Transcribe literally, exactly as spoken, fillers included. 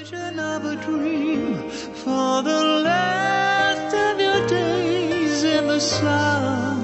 Of a dream for the last of your days in the sun.